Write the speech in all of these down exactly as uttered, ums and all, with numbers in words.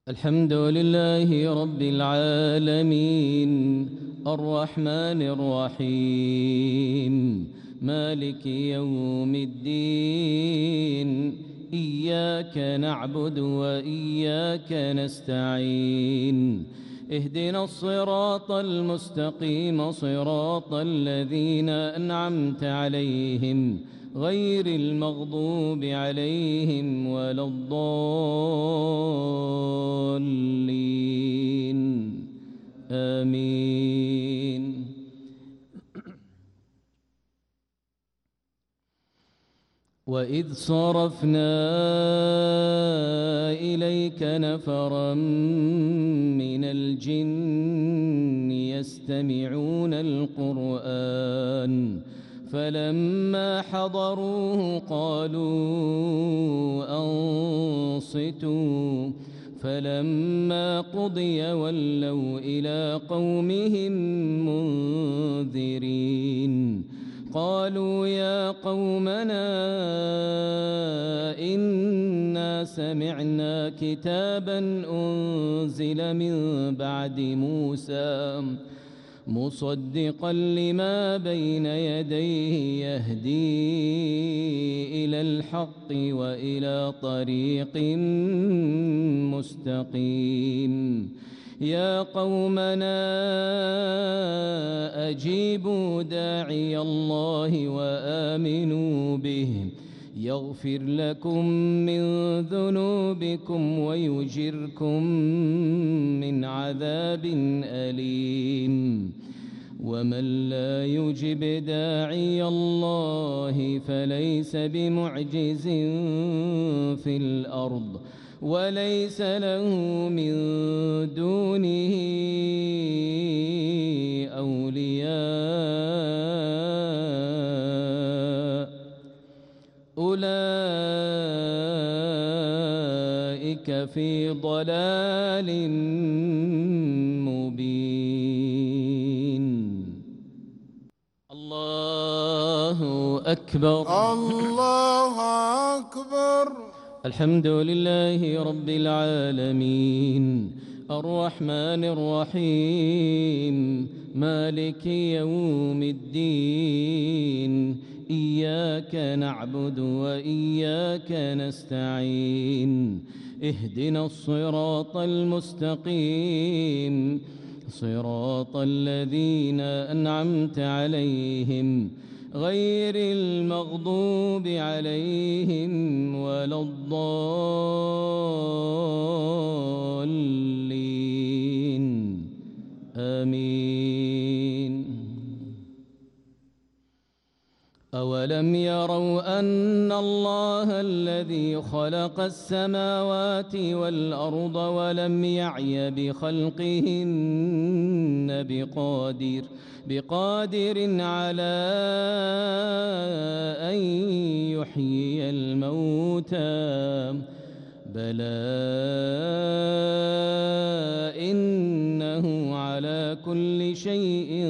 الحمد لله رب العالمين الرحمن الرحيم مالك يوم الدين إياك نعبد وإياك نستعين اهدنا الصراط المستقيم صراط الذين أنعمت عليهم غير المغضوب عليهم ولا الضالين آمين. وإذ صرفنا إليك نفرا من الجن يستمعون القرآن فلما حضروه قالوا أنصتوا فلما قضي ولوا إلى قومهم منذرين قالوا يا قومنا إنا سمعنا كتابا أنزل من بعد موسى مصدقا لما بين يديه يهدي إلى الحق وإلى طريق مستقيم يا قومنا أجيبوا داعي الله وآمنوا به يغفر لكم من ذنوبكم ويجركم من عذاب أليم ومن لا يجب داعي الله فليس بمعجز في الأرض وليس له من دونه أولياء أولئك في ضلال مبين. الله أكبر الله أكبر. الحمد لله رب العالمين الرحمن الرحيم مالك يوم الدين إياك نعبد وإياك نستعين اهدنا الصراط المستقيم صراط الذين أنعمت عليهم غير المغضوب عليهم ولا الضالين آمين. أولم يروا أن الله الذي خلق السماوات والأرض ولم يعي بخلقهن بقادر بقادر على أن يحيي الموتى بلى إنه على كل شيء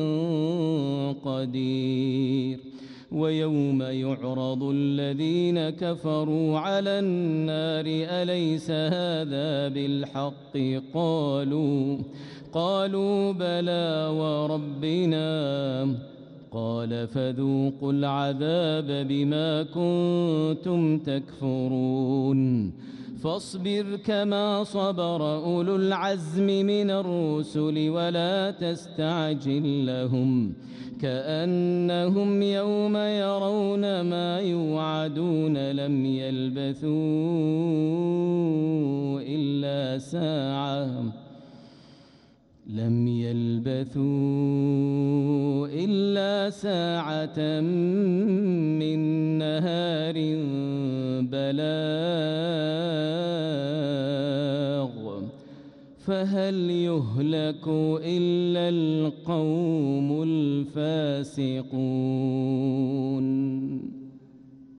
قدير ويوم يعرض الذين كفروا على النار أليس هذا بالحق قالوا قالوا بلى وربنا قال فذوقوا العذاب بما كنتم تكفرون فاصبر كما صبر أولو العزم من الرسل ولا تستعجل لهم كأنهم يوم يرون ما يوعدون لم يلبثوا إلا ساعة لم يلبثوا إلا ساعة من نهار بلاغ فهل يهلك إلا القوم الفاسقون.